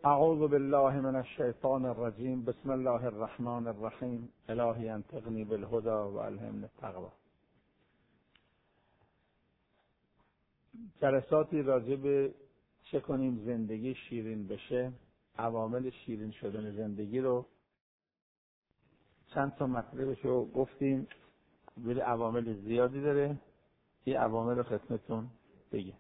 اعوذ بالله من الشیطان الرجیم. بسم الله الرحمن الرحیم. الهی انطقنی بالهدى و الهمنی التقوی. جلساتی راجع به چه کنیم زندگی شیرین بشه، عوامل شیرین شدن زندگی رو چند تا مطلبش رو گفتیم، ولی عوامل زیادی داره. این عوامل رو خدمتتون بگیم.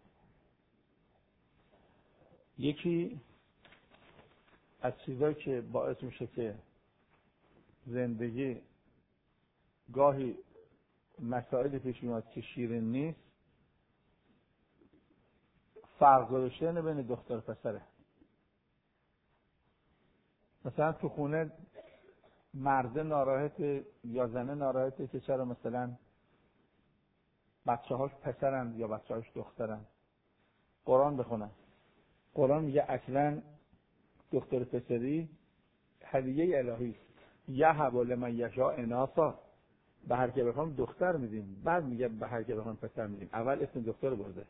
یکی از چیزایی که باعث میشه که زندگی گاهی مسائلی پیش میاد که شیرین نیست، فرق گذاشتن بین دختر و پسره. مثلا تو خونه مرد ناراحته یا زنه ناراحته که چرا مثلا بچه‌هاش پسرن یا بچه‌هاش دخترن. قرآن بخونن. قرآن میگه اصلا دختر پسری هدیه الهی است. یهب لمن یشاء اناثا، به هر که بخوام دختر میدیم، بعد میگه به هر که بخوام پسر میدیم. اول اسم دختر برده.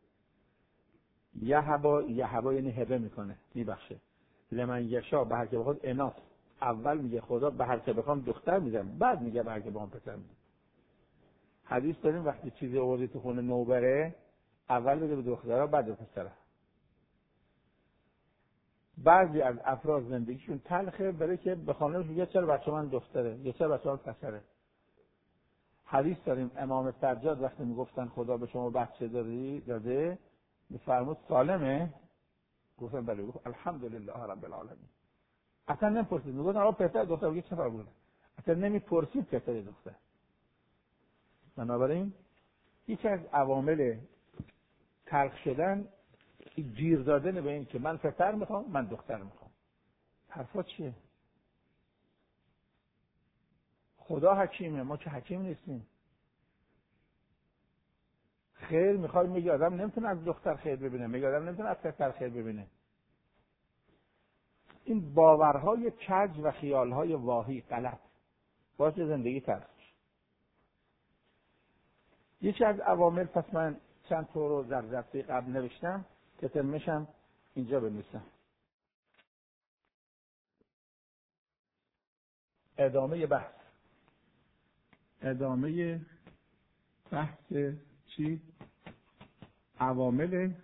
یهب یعنی هبه میکنه، میبخشه. لمن یشاء به هر که بخواد اناث، اول میگه خدا به هر که بخوام دختر میدم، بعد میگه به هر که بخوام پسر میدم. حدیث داریم وقتی چیزی آوردی تو خونه نوبره، اول بده به دخترها بعد به پسرها. بعضی از افراد زندگیشون تلخه، برای که به خانمش میگه چرا بچه من دختره یا چرا بچه من پسره. حدیث داریم امام سجاد وقتی میگفتن خدا به شما بچه داده، میفرمود سالمه؟ گفتن بله. گفت الحمدلله رب العالمین. اصلا نمیپرسید، میگفت آقا پسر دختر، میگه چه فرق داره؟ اصلا نمیپرسید پسر دختر. بنابراین یکی از عوامل تلخ شدن گیر دادن به این که من پسر میخوام، من دختر میخوام. حرفا چیه؟ خدا حکیمه، ما که حکیم نیستیم. خیر میخوای، میگه آدم نمیتونه از دختر خیر ببینه، میگه آدم نمیتونه از پسر خیر ببینه. این باورهای کج و خیالهای واهی غلط باعث زندگی تلخ. یکی از عوامل، پس من چند تا رو در دفعه قبل نوشتم که تمشم اینجا بنویسم. ادامه بحث چی؟ عوامل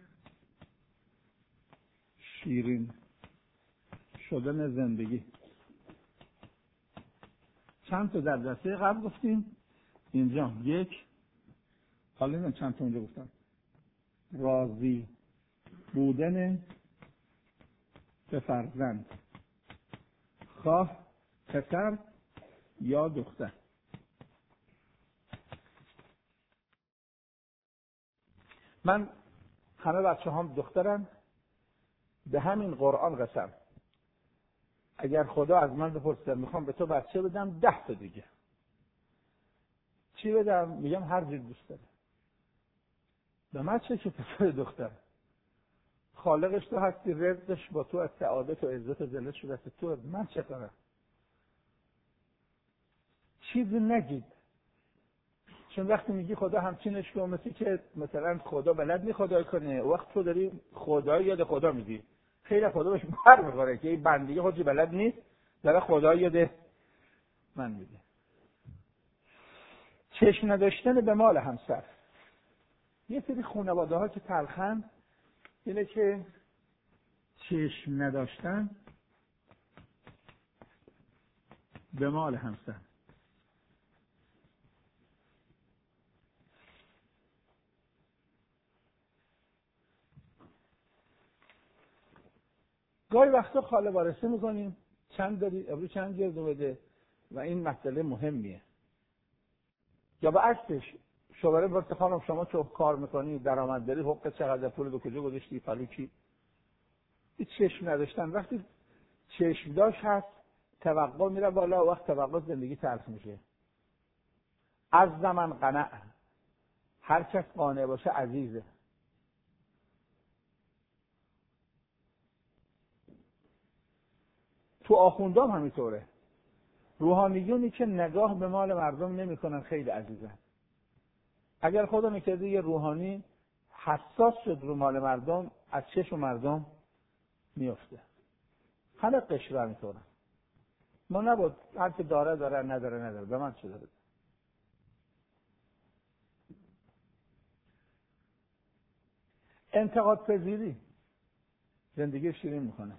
شیرین شدن زندگی. چند تا در دسته قبل گفتیم، اینجا یک، حالا این چند تا اونجا گفتم. راضی بودن به فرزند، خواه پسر یا دختر. من همه بچه هم دخترم، به همین قرآن قسم اگر خدا از من بپرسه میخوام به تو بچه بدم 10 تا دیگه چی بدم، میگم هر چیز دوست داره. به من چه که پسر دختر، خالقش تو هستی، رزقش با تو، از سعادت و عزت و ذلت شده است تو، من چه کنم؟ چیزی نگید. چون وقتی میگی خدا همچینش کن، مثلا خدا بلد نی خدای کنه، وقت تو داری خدای یاد خدا میدی، خیلی خدا بهش بر میخوره که این بندگی خودی بلد نیست، داره خدای یاد من میده. چشم نداشتن به مال همسر. یه سری خانواده ها که تلخن اینه که چشم نداشتن به مال همسر. گاهی وقتا خاله وارثه میکنیم، چند داری ابرو چند گردو بده، و این مسئله مهمیه. یا به عکسش شوهر وقت خانم شما چه کار میکنی، درآمد داری، حقوق چقدر، پول به کجا گذاشتی، فلان کی. این چشم نداشتن. وقتی چشم داشت هست، توقع میره بالا، وقت توقع زندگی تلخ میشه. از زمان قناع، هر کس قانع باشه عزیزه. تو آخوندام همینطوره. روحانیونی که نگاه به مال مردم نمیکنن خیلی عزیزن. اگر خدا میکرده یه روحانی حساس شد رو مال مردم، از چشم مردم میفته. همه قشر همینطورن. ما نبود هر که داره نداره به من چه داره. انتقاد پذیری زندگی شیرین میکنه.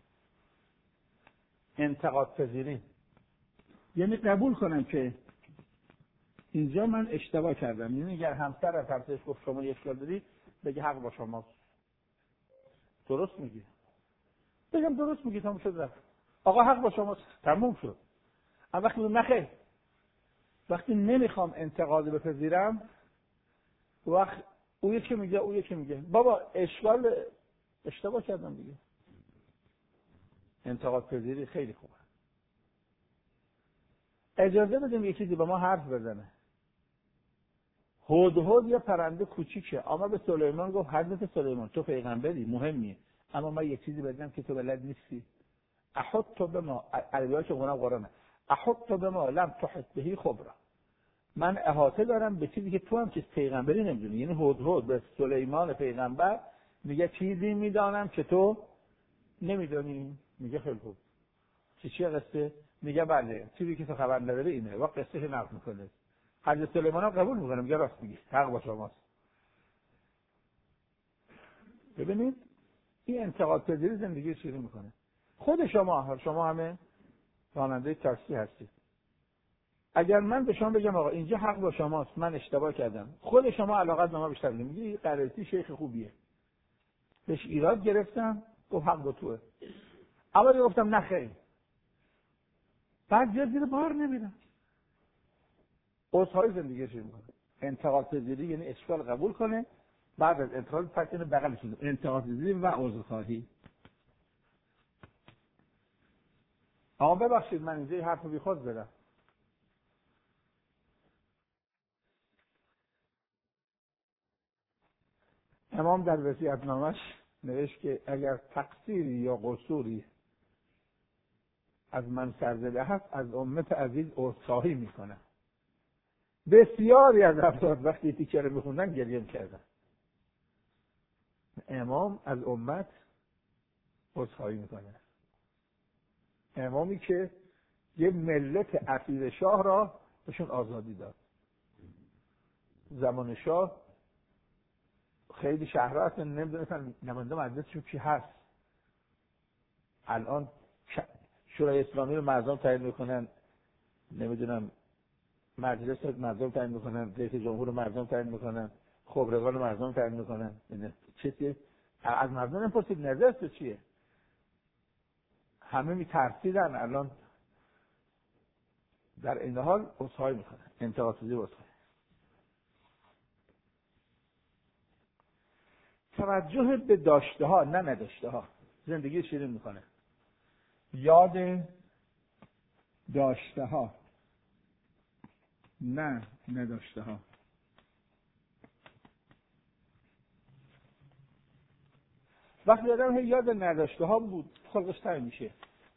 انتقاد پذیری یعنی قبول کنم که اینجا من اشتباه کردم. یعنی اگر همسر از همسرش گفت شما اشکال داری، بگه حق با شماست، درست میگی. بگم درست میگی، تموم شد رفت. آقا حق با شماست، تموم شد. اما وقتی نخیر، وقتی نمیخوام انتقاد بپذیرم، وقت او یکی میگه بابا اشتباه کردم دیگه. انتقاد پذیری خیلی خوبه. اجازه بدیم یه چیزی به ما حرف بزنه. هدهد یه پرنده کوچیکه، اما به سلیمان گفت حضرت سلیمان تو پیغمبری مهمیه، اما من یه چیزی بدم که تو بلد نیستی. احط بما البته قرآنه احط بما لم تحط بهی خبرا. من احاطه دارم به چیزی که تو هم که پیغمبری نمیدونی. یعنی هدهد به سلیمان پیغمبر میگه چیزی میدانم که تو نمیدونی. میگه خیلی خوب. چیه قصه؟ میگه بله چیزی که تو خبر نداری اینه. و قصهش نقل میکنه. حضرت سلیمان هم قبول میکنه، میگه راست میگی، حق با شماست. ببینید این انتقاد پذیری زندگی شیرین میکنه. خود شما همه راننده تاکسی هستید. اگر من به شما بگم آقا اینجا حق با شماست، من اشتباه کردم، خود شما علاقت به ما بیشتر میگی قرائتی شیخ خوبیه، بهش ایراد گرفتم، گفت حق با توئه، اما گفتم نه خیر، بعد زیر بار نمیرم. عذرهای زندگی شیرین میکنه. انتقاد پذیری یعنی اشکال قبول کنه، بعد از انتقاد فکر بغلش میذاره. انتقاد پذیری و عذرخواهی. آقا ببخشید من اینجا حرفو بی خود زدم. امام در وصیت‌نامه‌اش نوشت که اگر تقصیری یا قصوری از من سرزده هست از امت عزیز عذرخواهی میکنم. بسیاری از افراد وقتی تیکه رو میخوندن گریه میکردن. امام از امت عذرخواهی میکنه. امامی که یه ملت اسیر شاه را بهشون آزادی داد. زمان شاه خیلی شهرها اصلا نمیدونستن نماینده مجلسشون کی هست. الان شورای اسلامی رو مردم تعیین میکنن، نمیدونم مجلس مردم تعیین میکنن، رئیس جمهور مردم تعیین میکنن، خبرگان مردم تعیین میکنن. چیه؟ از مردم نمیپرسید نظرت چیه؟ همه میترسیدن. الان در این حال عذرخواهی میکنن. انتقاد پذیری عذرخواهی. توجه به داشته ها نه نداشته ها زندگی شیرین میکنه. یاد داشته ها نه نداشته ها. وقتی آدم یاد نداشته ها بود خلقش تنگ میشه.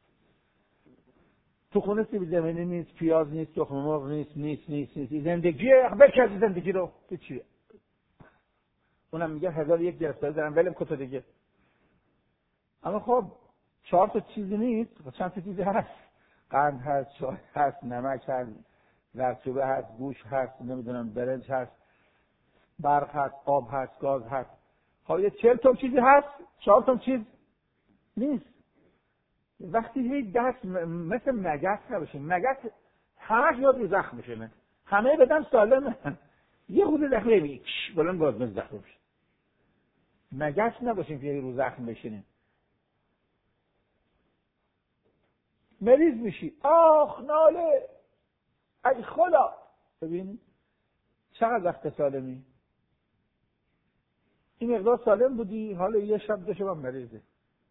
تو خونه سیب زمینی نیست، پیاز نیست، تخم مرغ نیست. زندگی بکش زندگی رو چیه؟ اونم میگه 1001 گرفتاری دارم ولم کتو دیگه. اما خب 4 تا چیزی نیست، چند تا چیزی هست. قند هست، چای هست، نمک هست، زردچوبه هست، گوش هست، نمیدونم برنج هست، برق هست، آب هست، گاز هست. حالا 40 تا چیزی هست، 4 تا چیز نیست. وقتی هی دست مثل مگس نباشه، مگس همش یاد رو زخم میشه، همه بدن سالمه، یه خود زخم میگه بلند باز من زخم میشه. مگس نباشیم که رو زخم بشینیم. مریض میشی، آخ ناله ای خدا. ببین چقدر وقت سالمی، این مقدار سالم بودی، حالا یه شب دو شب مریضه.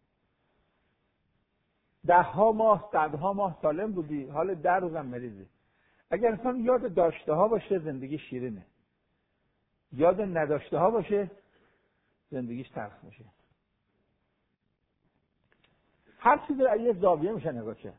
10 ماه 100 ماه سالم بودی، حالا 10 روزم مریضه. اگر انسان یاد داشته ها باشه زندگی شیرینه، یاد نداشته ها باشه زندگیش تلخ میشه. هر چیزی رو یه زاویه میشه نگاه کرد.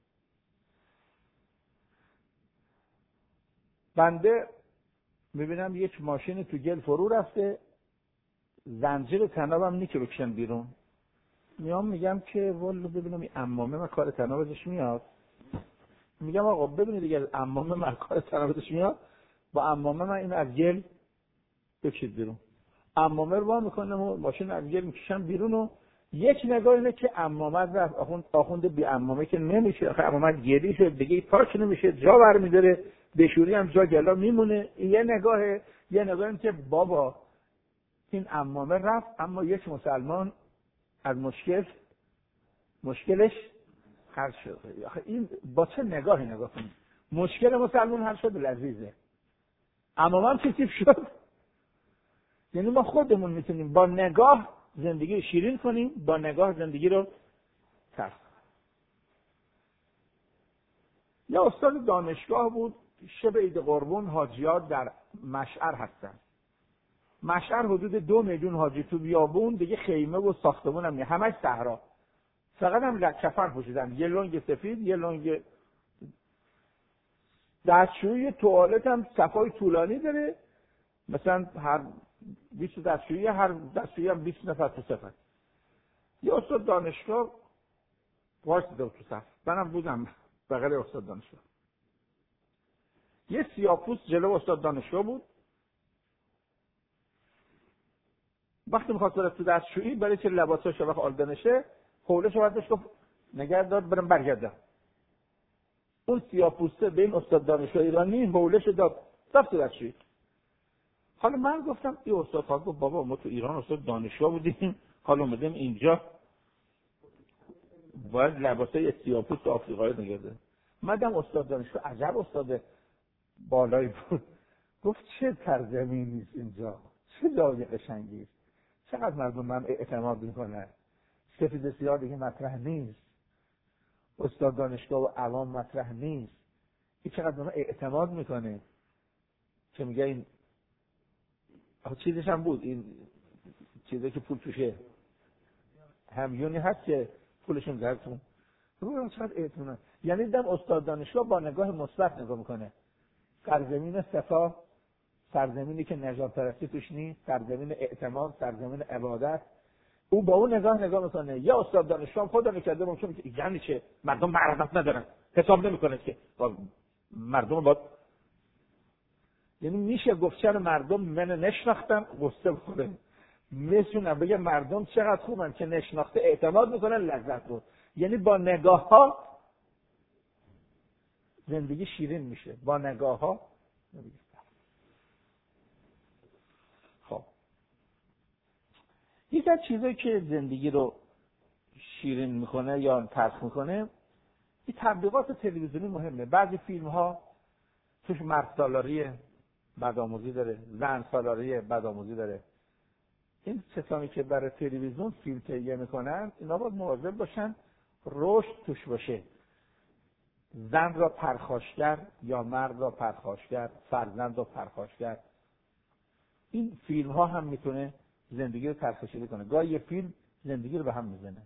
بنده میبینم یک ماشین تو گل فرو رفته، زنجیر تنابم نیکه بکشن بیرون. میام میگم که والله ببینم این عمامه من کار تنابزش میاد. میگم آقا ببینید دیگه عمامه من کار تنابزش میاد، با عمامه من این از گل بکشید بیرون. عمامه رو با میکنم و ماشین از گل میکشم بیرون و یک نگاه اینه که عمامه رفت آخوند بی عمامه که نمیشه، آخه عمامه گلی شد دیگه پاک نمیشه، جا برمیداره، بشوری هم جا گلا میمونه. یه نگاه این که بابا این عمامه رفت اما یک مسلمان از مشکلش حل شد. آخه این با چه نگاهی نگاه کنید؟ مشکل مسلمان حل شد لذیذه. عمامه هم چه تیپ شد؟ یعنی ما خودمون میتونیم با نگاه زندگی رو شیرین کنیم، با نگاه زندگی رو تلخ. یا استاد دانشگاه بود، شب عید قربان حاجیات در مشعر هستن. مشعر حدود 2 میلیون حاجی تو بیابون، دیگه خیمه و ساختمون هم همش صحرا. فقط هم کفن پوشیدن، یه لنگ سفید، یه لنگ. دستشویی توالت هم صفای طولانی داره، مثلا هر 20 دستشویی، هر دستشویی هم 20 نفر تو صف. یه استاد دانشگاه وایساده تو صف، منم بودم بغل استاد دانشگاه. یه سیاه‌پوست جلو استاد دانشگاه بود. وقتی می‌خواست بره تو دستشویی، برای که لباساش وقت آلدنشه، حولش رو برداشت گفت نگه دار برم برگردم. اون سیاه‌پوسته به این استاد دانشگاه ایرانی حولش داد رفت تو دستشویی. حالا من گفتم این استاد گفت بابا ما تو ایران استاد دانشگاه بودیم، حالا اومدیم اینجا باید لباسای سیاه‌پوست آفریقایی نگرده. مدام استاد دانشگاه عجب استاد بالایی بود، گفت چه ترجمه‌ای نیست اینجا، چه جای قشنگی است، چقدر مردم من اعتماد میکنن، سفید سیاه دیگه مطرح نیست، استاد دانشگاه و عوام مطرح نیست، این چقدر من اعتماد میکنه که میگه این چیزش هم بود، این چیزی که پول توشه همیونی هست که پولشون درتون رو چقدر اعتماد. یعنی دیدم استاد دانشگاه با نگاه مثبت نگاه میکنه. سرزمین صفا، سرزمینی که نجات پرستی توش نیست، سرزمین اعتماد، سرزمین عبادت، او با اون نگاه میکنه. یا استاد دانشگاه خدا میکرده ممکنه که یعنی چه مردم معرفت ندارن، حساب نمیکنه که مردم با، یعنی میشه گفت چرا مردم من نشناختن غصه بخوره، میتونم بگه مردم چقدر خوبن که نشناخته اعتماد میکنن لذت بود. یعنی با نگاه ها زندگی شیرین میشه، با نگاه ها. خب یکی از چیزایی که زندگی رو شیرین میکنه یا تلخ میکنه، این تبلیغات تلویزیونی مهمه. بعضی فیلم ها توش مرد سالاری بدآموزی داره، زن سالاری بدآموزی داره. این کسانی که برای تلویزیون فیلم تهیه میکنن اینا باید مواظب باشن رشد توش باشه. زن را پرخاشگر یا مرد را پرخاشگر، فرزند را پرخاشگر. این فیلم ها هم میتونه زندگی رو تلخ‌شده کنه. گاهی یه فیلم زندگی رو به هم میزنه.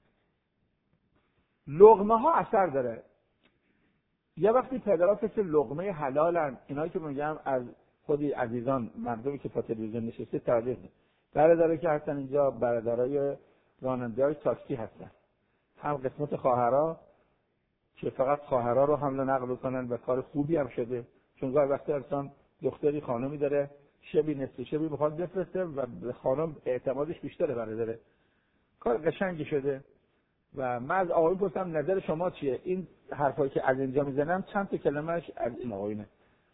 لقمه ها اثر داره. یه وقتی پدرها فکر لقمه حلالن، اینایی که میگم از خودی عزیزان مردمی که پا تلویزیون نشسته تعریف کنه. برادرایی که هستن اینجا برادرای راننده‌های تاکسی هستن. هم قسمت خواهرها که فقط خواهرها رو حمل و نقل کنن و کار خوبی هم شده، چون گاهی وقتی انسان دختری خانمی داره شبی نصف شبی بخواد بفرسته و به خانم اعتمادش بیشتره برادره، کار قشنگی شده. و من از آقایون پرسیدم نظر شما چیه؟ این حرفایی که از اینجا میزنم چند تا کلمه‌اش از این آقایونه،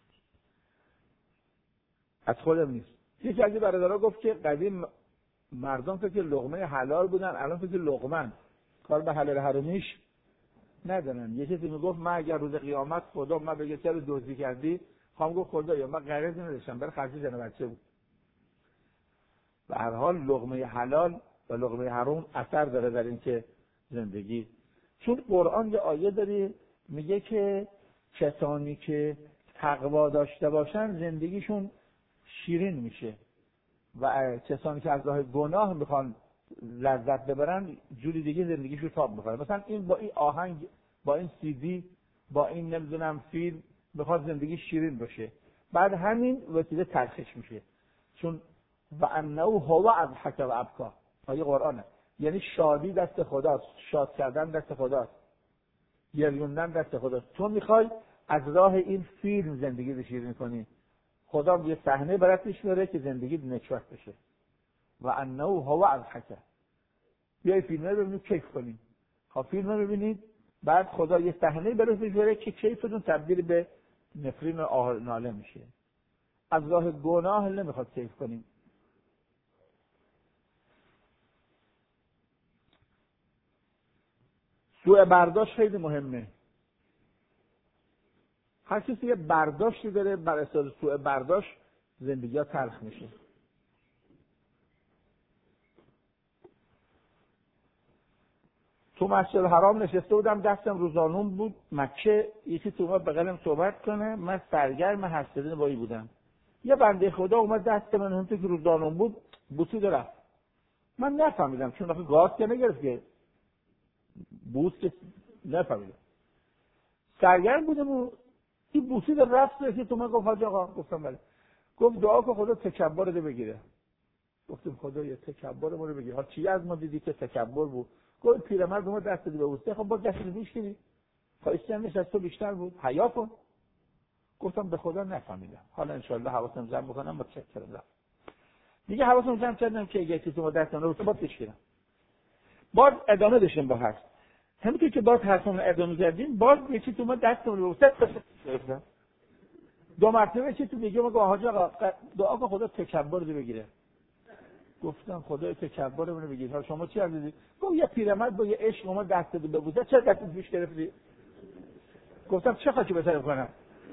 از خودم نیست. یکی از برادرها گفت که قدیم مردم فکر لقمه حلال بودن، الان فکر لقمن، کار به حلال حرامیش ندارن. یه کسی میگفت من اگر روز قیامت خدا من بگه چرا دزدی کردی، خواهم گفت خدایا من غرضی نداشتم، برای خرج زن بچه بود. به هر حال لقمه حلال و لقمه حرام اثر داره در این که زندگی، چون قرآن یه آیه داره میگه که کسانی که تقوا داشته باشن زندگیشون شیرین میشه و کسانی که از راه گناه میخوان لذت ببرن جوری دیگه زندگیشو تاب میکنه. مثلا این با این آهنگ، با این CD، با این نمیدونم فیلم میخواد زندگی شیرین باشه، بعد همین وسیله تلخش میشه، چون و انه هو اضحک و ابکا، آیه قرآنه. یعنی شادی دست خداست، شاد کردن دست خداست، گریوندن دست خداست. تو میخوای از راه این فیلم زندگی رو شیرین کنی، خدا یه صحنه برات پیش میاره که زندگی نکبت بشه. و انه هو الحق. بیای فیلم رو ببینید، کیف کنید. خب فیلم رو ببینید، بعد خدا یه صحنه برات پیش میاره که کیفتون تبدیل به نفرین و آه ناله میشه. از راه گناه نمیخواد کیف کنیم. سوء برداشت خیلی مهمه. هر کسی یه برداشتی داره، بر اساس سوء برداشت زندگی ها تلخ میشه. تو مسجد حرام نشسته بودم، دستم رو زانوم بود، مکه یکی تو اومد بغلم صحبت کنه، من سرگرم حرف زدن با این بودم. یه بنده خدا اومد دست من اون که رو زانوم بود بوسید رفت. من نفهمیدم، چون آخه گاز که نگرفت که بوس که نفهمیدم. سرگرم بودم و این بوسید رفت. یکی تو من گفت حاج آقا، گفتم بله. گفت دعا که خدا تکبر رو بگیره. گفتم خدا یه تکبر رو بگیره. ها چی از ما دیدی که تکبر بود؟ گفت پیرمرد ما دست دی بوسته. خب با دست دی میشکنی؟ خواستنش از تو بیشتر بود. حیا کن. گفتم به خدا نفهمیدم. حالا ان شاءالله حواسم جمع بکنم، متشکرم. دیگه حواسم جمع کردم که یکی تو دست من رو با بشکنم. باز ادامه داشتیم با حرف. همونطور که باز حرفمون ادامه کردیم، باز یکی تو ما دستمون رو بوسید. دو مرتبه چی تو میگه مگه حاج آقا دعا کن خدا تکبر رو بگیره. گفتم خدا تکبر رو بگیره. حالا شما چی عزیزی؟ گفت یه پیرمرد با یه عشق ما دست داد ببوسه، چه دست پیش گرفتی؟ گفتم چه خاکی بسرم کنم؟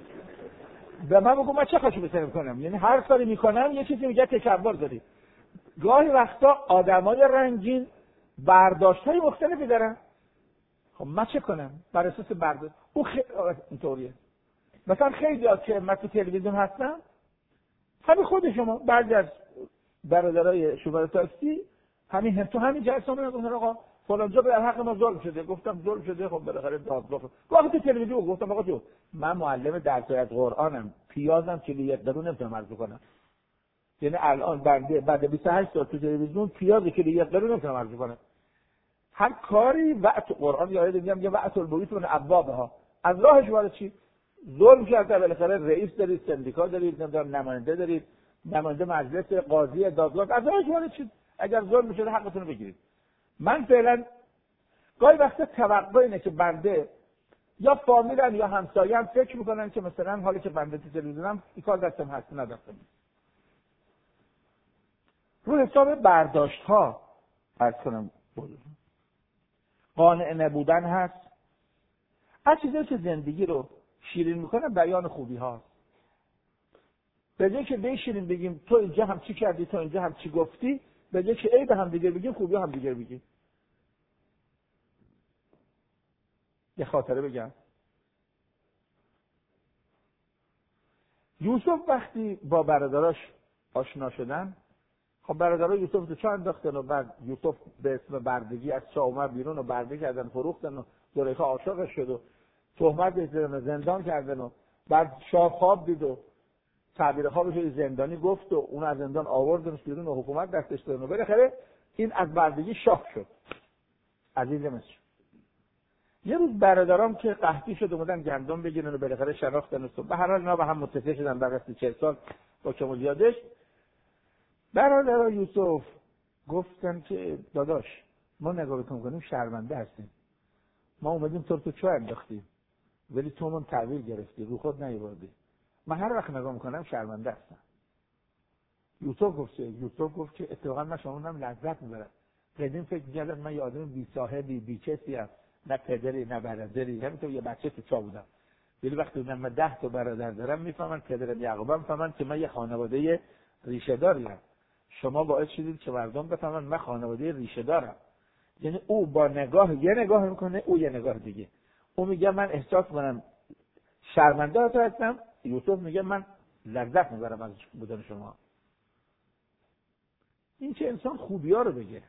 به من بگو من چه خاکی بسرم کنم؟ یعنی هر کاری میکنم یه چیزی میگه تکبر داری. گاهی وقتا آدمای رنگین برداشت‌های مختلفی دارن. خب من چه کنم؟ بر اساس برداشت او اینطوریه. مثلا خیلی ها که من تو تلویزیون هستم، همین خود شما بعضی از برادرای شوفر تاکسی همین تو همین جلسه میگن آقا فلان جا به حق ما ظلم شده. گفتم ظلم شده، خب بالاخره دادگاه. وقتی تو تلویزیون گفتم آقا جو من معلم درس از قرآنم، پیازم کیلو 1 درون نمیتونم عرض کنم. یعنی الان بعد 28 سال تو تلویزیون پیاز کیلو 1 درون نمیتونم عرض کنم. هر کاری وقت قرآن یاد میگم یه وقت البیوت من ابوابها، از راهش وارد چی؟ ظلم کرده. بالاخره رئیس دارید، سندیکا دارید، نمیدونم نماینده دارید، نماینده مجلس، قاضی، دادگاه، از راهش وارد چی؟ اگر ظلم شده حقتون رو بگیرید. من فعلا گاهی وقتا توقع اینه که بنده یا فامیلن یا همسایه‌ام فکر میکنن که مثلا حالی که بنده تو تلویزیونم این کار دستم هست نداشتم. رو حساب برداشت ها عرض کنم قانع نبودن هست. هر چیزی که زندگی رو شیرین میکنه بیان خوبی هاست. به جای که بشینیم بگیم تو اینجا هم چی کردی، تو اینجا هم چی گفتی، به جای که عیب هم دیگه بگیم خوبی هم دیگه بگیم. یه خاطره بگم. یوسف وقتی با برادراش آشنا شدن، خب برادرای یوسف تو چاه انداختن و بعد یوسف به اسم بردگی از چاه اومد بیرون و برده کردن، فروختن و زلیخا عاشقش شد و تهمت بزنن و زندان کردن و بعد شاه خواب دید و تعبیر خوابش زندانی گفت و اون از زندان آوردنش بیرون و حکومت دستش دادن و بالاخره این از بردگی شاه شد. عزیز مصر. یه روز برادرام که قحطی شد اومدن گندم بگیرن و بالاخره شناختن و به هر حال اینا با هم متفق شدن بعد از 40 سال با کمالیادش. برادرای یوسف گفتن که داداش ما نگاه کنیم شرمنده هستیم. ما اومدیم تو چاه انداختیم ولی تو من تحویل گرفتی، رو خود نیاوردی. من هر وقت نگاه میکنم شرمنده هستم. یوسف گفت که اتفاقا من شما لذت میبرم. قدیم فکر می‌کردم من یه آدم بی صاحبی بی کسی ام، نه پدری نه برادری، همینطور یه بچه تو چاه بودم. ولی وقتی من 10 تا برادر دارم میفهمن پدرم یعقوبم، میفهمن که من یه خانواده ریشه داریم. شما باعث شدید که مردم بفهمن من خانواده ریشه دارم. یعنی او با نگاه یه نگاه میکنه، او یه نگاه دیگه. او میگه من احساس کنم شرمنده هستم، یوسف میگه من لذت میبرم از بودن شما. این که انسان خوبی‌ها رو بگه.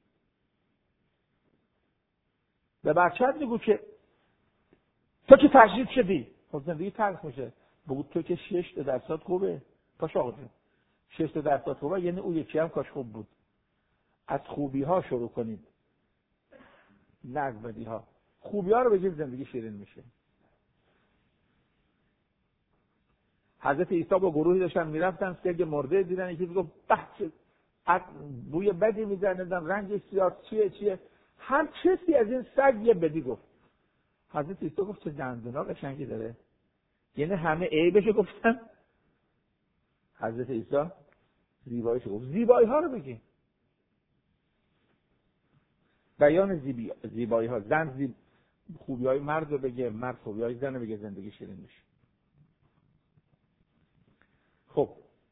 به بچه‌ت بگو که تو که تجدید شدی، خب زندگی تلخ میشه. بگو تو که 6% خوبه. پاش آقا جون 6% خوبه، یعنی او یکی هم کاش خوب بود. از خوبی‌ها شروع کنید. نه از بدیها. خوبی‌ها رو بگیر زندگی شیرین میشه. حضرت عیسی با گروهی داشتن میرفتن، سگ مرده دیدن، یکی گفت به بوی بدی میزنه، رنگش سیاه، چیه هر چیزی از این سگ یه بدی گفت. حضرت عیسی گفت چه دندونا قشنگی داره، یعنی همه عیبش گفتن. حضرت عیسی زیباییش گفت. زیبایی ها رو بگی، بیان زیبایی ها. زن خوبی های مرد رو بگه، مرد خوبی های زن رو بگه، زندگی شیرین میشه. خب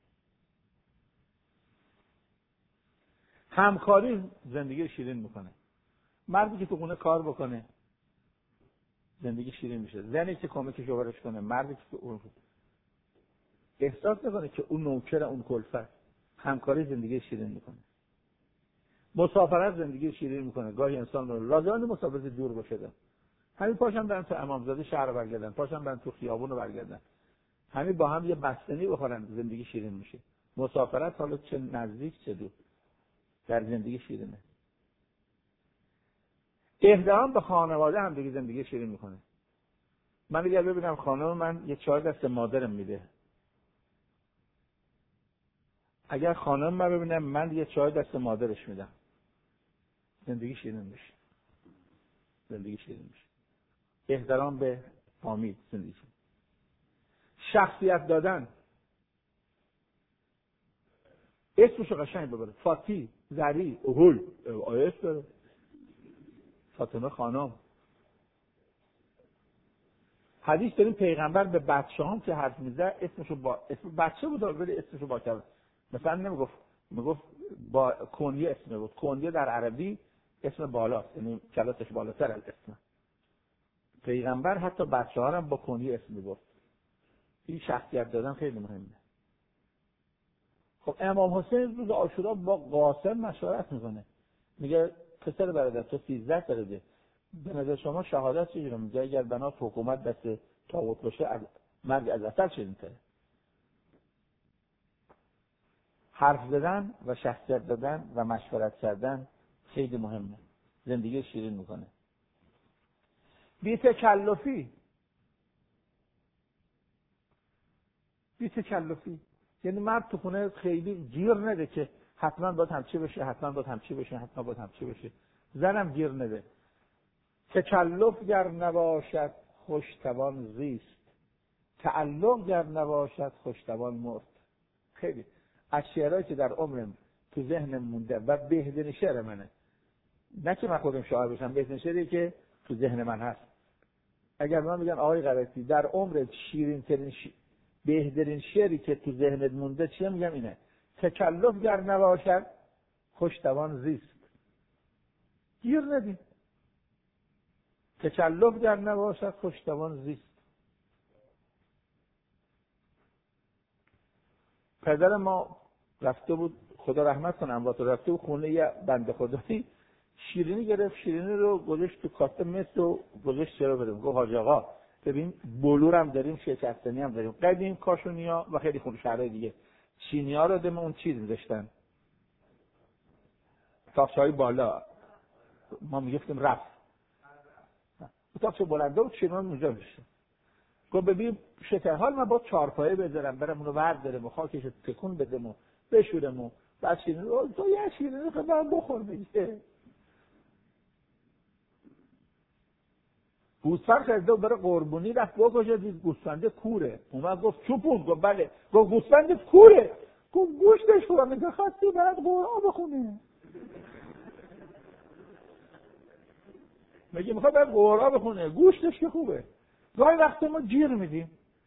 همکاری زندگی شیرین میکنه. مردی که تو خونه کار بکنه زندگی شیرین میشه. زنی که کمک شوهرش کنه، مردی که اون احساس نکنه که اون نوکر اون کلفت. همکاری زندگی شیرین میکنه. مسافرت زندگی شیرین میکنه. گاهی انسان رو لازمه مسافرت دور باشه. همین پاشم برن تو امامزاده شهر برگردن، پاشم برن تو خیابون رو برگردن، همین با هم یه بستنی بخورن، زندگی شیرین میشه. مسافرت حالا چه نزدیک چه دور در زندگی شیرینه. احترام به خانواده هم دیگه زندگی شیرین میکنه. من دیگه ببینم خانم من یه چای دست مادرم میده، اگر خانم من ببینم من یه چای دست مادرش میدم، زندگی شیرین میشه. زندگی شیرین میشه. احترام به فامیل زندگی. شخصیت دادن، اسمشو قشنگ ببره. فاتی، زری، اهول، آیس داره. فاطمه خانم. حدیث داریم پیغمبر به بچه هم که حرف میزد اسمشو با اسم بچه بود ولی اسمشو با کرد. مثلا میگفت با کنیه اسم بود. کنیه در عربی اسم بالاست، یعنی کلاسش بالاتر از اسم. پیغمبر حتی بچه ها هم با کنیه اسم میگفت. این شخصیت دادن خیلی مهمه. خب امام حسین روز عاشورا با قاسم مشورت میکنه، میگه پسر برادر تو 13 سالته، به نظر شما شهادت چجوری؟ میگه اگر بنات حکومت دست طاغوت باشه مرگ از اثر شدیدتره. حرف زدن و شخصیت دادن و مشورت کردن خیلی مهمه. زندگی شیرین میکنه. بی تکلفی یعنی مرد تو خونه خیلی گیر نده که حتما باید همچی بشه، حتما باید همچی بشه، حتما باید همچی بشه. زنم گیر نده. تکلف گر نباشد خوشتوان زیست، تعلق گر نباشد خوشتوان مرد. خیلی از شعرهایی که در عمرم تو ذهنم مونده و بهترین شعر منه، نه که من خودم شاعر باشم، بهترین شعری که تو ذهن من هست. اگر من میگن آقای قرطی در عمرت شیرین ترین بهترین شعری که تو ذهنت مونده چیه، میگم اینه: تکلف گر نباشد خوشتوان زیست. گیر ندی. تکلف گر نباشد خوشتوان زیست. پدر ما رفته بود، خدا رحمت کنه اموات، رفته بود خونه یه بنده خدایی، شیرینی گرفت، شیرینی رو گذاشت تو کاسه مس و گذاشت چرا بدیم. گفت حاج آقا ببین بلور هم داریم، شکستنی هم داریم. قدیم کاشونیا و خیلی خون شهرهای دیگه چینی‌ها رو دم اون چیز می‌ذاشتن، تاقچه‌های بالا، ما میگفتیم رفت، تاقچه بلنده و چینی‌ها اونجا می‌ذاشتن. گفت ببین شکر حال من با چارپایه بذارم برم اونو بردارم و خاکش تکون بدم و بشورم و بعد شیرینی تو یه شیرینی خود من بخور میگه. گوسفند خریده و برای قربونی رفت بکشه، دید گوسفنده کوره. اومد گفت چوپون؟ گفت بله. گفت گوسفند کوره؟ گفت گوشتش خوبه. میگه خواستی برات قرآن بخونه؟ میگه میخواد برات قرآن بخونه، گوشتش که خوبه. گاهی وقت ما گیر میدیم.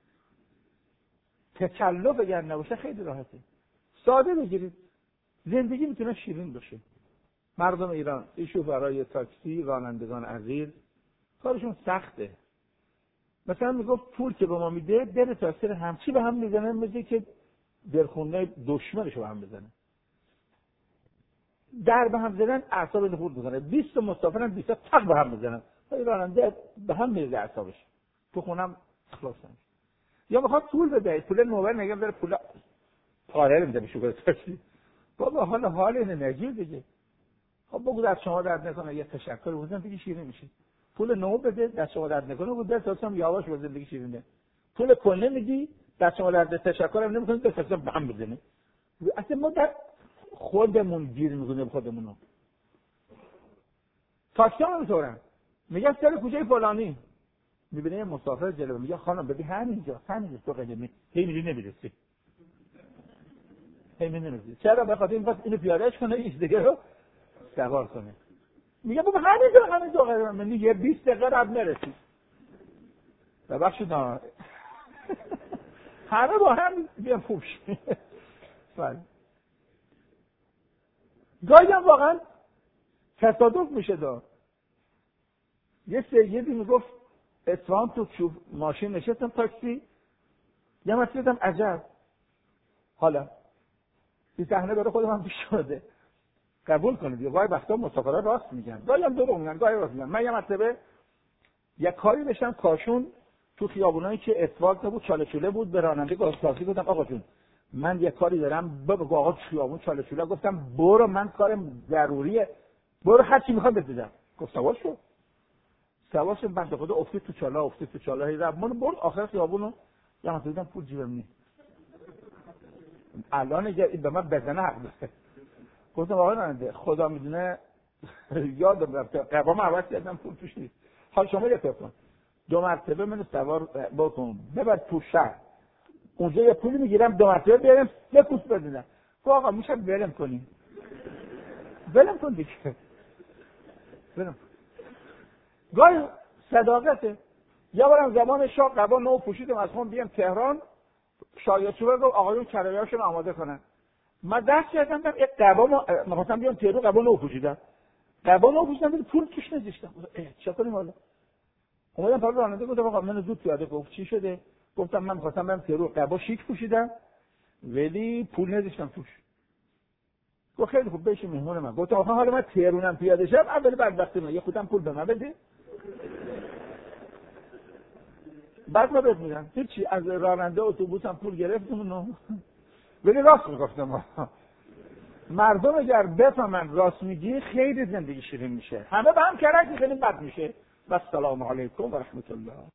تکلف اگر نباشه خیلی راحته. ساده بگیرید، زندگی میتونه شیرین باشه. مردم ایران این شوفرای تاکسی، رانندگان عزیز کارشون سخته. مثلا میگفت پول که به ما میده بره تاثیر همچی به هم میزنه، میگه که درخونه دشمنشو به هم بزنه. در به هم زدن اعصابش خورد میکنه. 20 مسافرن 20 تق به هم میزنن. راننده به هم میزنه اعصابش. تو خونم خلاص نمیشه. یا میخواد پول بده، پول موبایل نگم داره پول پاره میده شوفر تاکسی. بابا حالا حال اینه نگیر دیگه. خب بگو دست شما درد نکنه، یه تشکر بود زندگی شیرین میشه. پول نو بده دست شما درد نکنه، بود دستم یواش بود زندگی شیرینه. پول کله میدی دست شما درد تشکرم نمیکنه، دستم بهم بزنه. اصلا ما در خودمون گیر میکنیم خودمونو. تاکسی هم میذارن میگه سر کوچه فلانی، میبینه یه مسافر جلوه میگه خانم ببین همینجا تو قدمی هی میری نمیرسی، نمیرسی. چرا؟ بخاطر این وقت اینو پیادهش کنه ایش دیگه رو سوار کنه. میگه بابا همینجا قدمی، من یه 20 دقیقه قبل نرسی. ببخشید همه با هم بیان خوب شد. گاهی هم واقعا تصادف میشه دار. یه سیدی میگفت اصفهان تو ماشین نشستم تاکسی، یه مسئله دیدم عجب. حالا این صحنه برای خودم هم پیش شده. قبول کنید یه گاهی وقتا مسافرها راست میگن، گاهی هم دروغ میگن، گاهی راست میگن. من یه مرتبه یه کاری داشتم کاشون تو خیابونایی که اسفالت نبود، چاله چوله بود، به راننده گاستاسی گفتم آقا جون من یه کاری دارم، بگو آقا خیابون چاله چوله. گفتم برو من کارم ضروریه، برو هر چی میخوام بده. گفت سوار شو. سوار شد بنده خدا افتید تو چاله هی رفت من برد آخر خیابونو. یا من دیدم پول جیبم نیست. الان اگه به من بزنه حق داره. گفتم آقا راننده خدا میدونه یادم رفته قبام عوض کردم پول توش نیست. حال شما یه کن 2 مرتبه منو سوار بکن ببر تو شهر، اونجا یه پولی میگیرم 2 مرتبه بیارم یه کوس بدونم. آقا میشه ولم کنیم، ولم کن دیگه، ولم. گاهی صداقته. یا بارم زمان شاه قبا نو پوشیدم از خون بیام تهران، شاید چوبه گفت آقایون کرایه‌هاشون آماده کنن. من دست کردم یک قبا می‌خواستم بیام تهران، قبا نو پوشیدم. قبا نو پوشیدم پول توش نذاشتم. چه کنیم حالا؟ اومدم پارو راننده گفتم آقا من زود پیاده. گفت چی شده؟ گفتم من می‌خواستم برم تهران، قبا شیک پوشیدم ولی پول نذاشتم توش. گفت خیلی خوب بشین مهمون من. گفتم آخه حالا من تهرانم پیاده شم، اول بعد وقتی من یه خودم پول به من بده. بعد ما بهت میگم هیچی، از راننده اتوبوس هم پول گرفتم ولی راست میگفتم. مردم اگر بفهمن راست میگی خیلی زندگی شیرین میشه. همه به هم کرک میکنیم بد میشه. و السلام علیکم و رحمت الله.